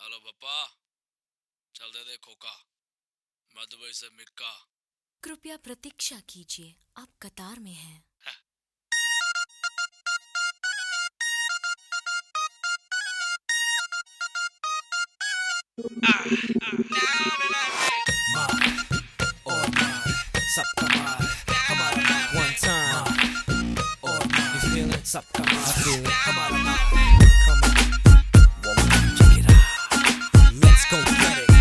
Hello पप्पा, चल दे खोखा, मैं दुबई से मिक्का। कृपया प्रतीक्षा कीजिए, आप कतार में हैं। सबका मार हमारा मार one time और you feel it सबका मार I feel it हमारा मार come on check it out let's go get it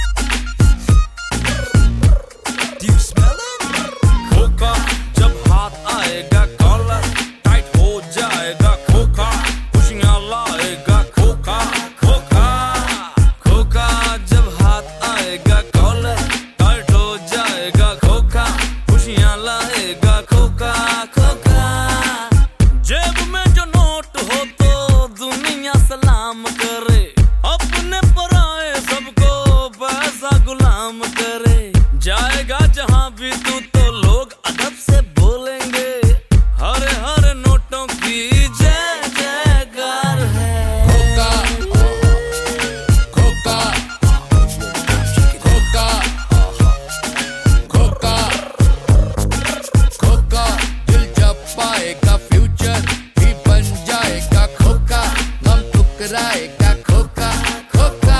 do you smell it खोखा जब हाथ आएगा कॉलर टाइट हो जाएगा खोखा खुशियां लाएगा खोखा खोखा खोखा जब हाथ आएगा कॉलर टाइट हो जाएगा खोखा खुशियां लाएगा खोखा खोखा जेब में जो नोट हो तो दुनिया सलाम करे अपने पराए सबको पैसा गुलाम करे जाएगा जहां भी तू तो लोग अदब से बोलेंगे हरे हरे नोटों की जय जयकार है खोखा खोखा खोखा खोखा खोखा दिल जब पाएगा फ्यूचर भी बन जाएगा खोखा गम ठुकराएगा खोखा खोखा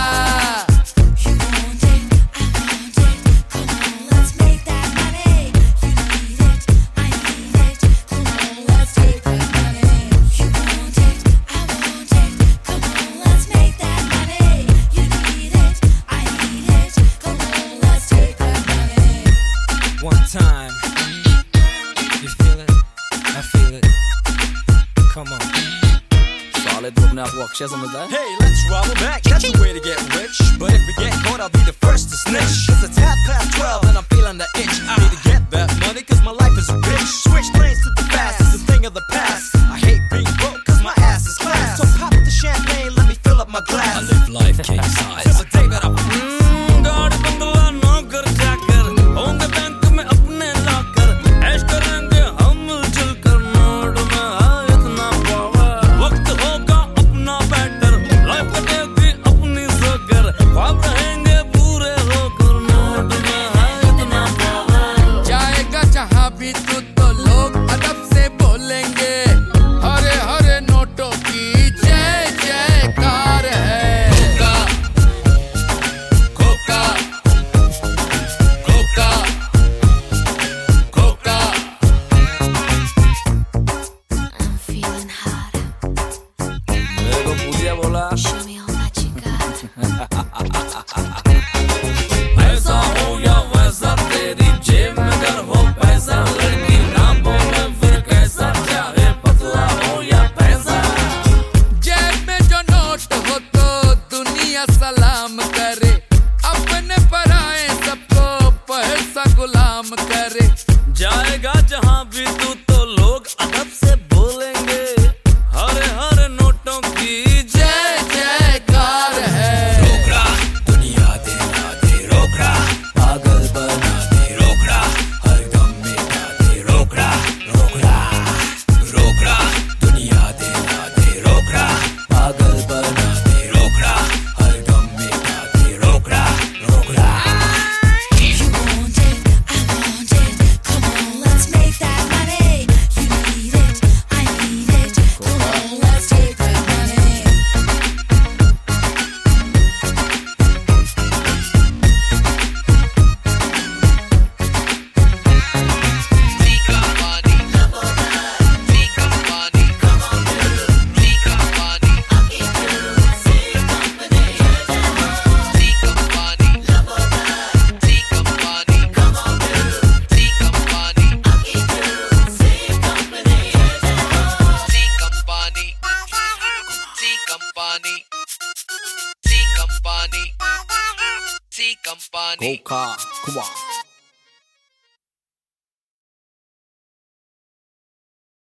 one time you feel it I feel it come on साले तू अपने आप को अक्षय समझता है Hey, let's roll back. That's the way to get rich. But if we get caught, I'll be the first to snitch. It's a tap past 12 and I'm feeling the itch. Need to get that money cause my life is a bitch. Switch lanes to the fast, it's a thing of the past. I hate being broke cause my ass is class. So pop the champagne, let me fill up my glass. I live life king size Since the day that I गाड़ी बंगला नौकर चाकर होंगे bank में अपने लाकर ऐश करेंगे हम मिलजुल कर नोट में है इतना पावर वक्त होगा अपना बेटर लाइफ कटेगी अपनी जोकर ख्वाब रहेंगे पूरे होकर नोट में है इतना पावर जाएगा जहां भी तू तो लोग अदब से बोलेंगे हरे हरे नोटों की जय जयकार है खोखा खोखा खोखा I'm feeling hot. मेरे को पूछिया बोला Show me all that you got. ऐसा हो या वैसा तेरी जेब में अगर हो पैसा लड़की ना बोले फिर कैसा चाहे पतला हो या पैसा जेब में जो नोट हो तो दुनिया सलाम करे अपने पराए सबको पैसा गुलाम करे जाएगा जहां भी तू तो लोग अदब से बोलेंगे हरे हरे नोटों की जय जयकार है रोकड़ा दुनिया देना दे रोकड़ा पागल बना दे रोकड़ा हर दम मिटा दे रोकड़ा रोकड़ा रोकड़ा दुनिया देना दे रोकड़ा पागल बना दे रोकड़ा हर दम मिटा दे रोकड़ा रोकड़ा खोखा खुआ